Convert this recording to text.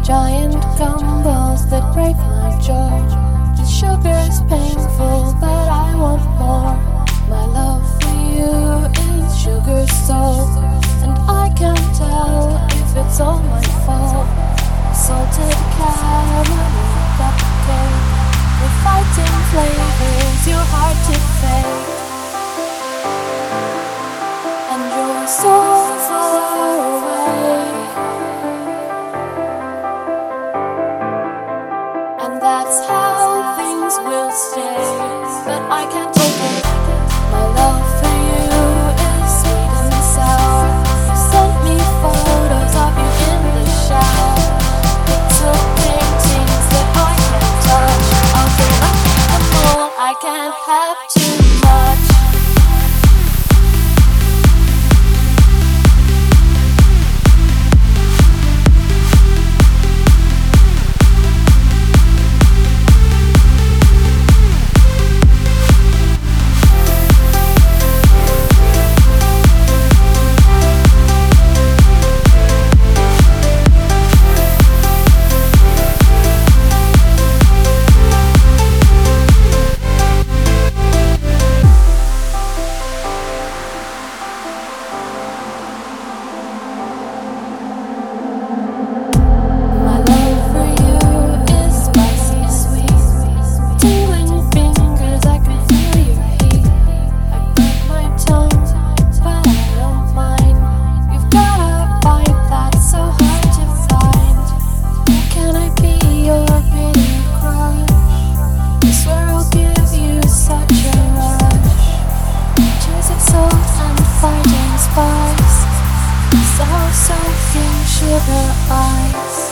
giant gumballs that break my jaw. The sugar's painful, but I want more. My love for you is sugar salt, and I can't tell if it's all my fault. Salted caramel cupcake with fighting flavors, you're hard to fake, and you're so far away. And that's how things will stay, but I can't take it. My love for you is sweet and sour. You sent me photos of you in the shower. Pixel paintings that I can't touch. I'll collect them all, I can't have too much. Soaking sugar eyes.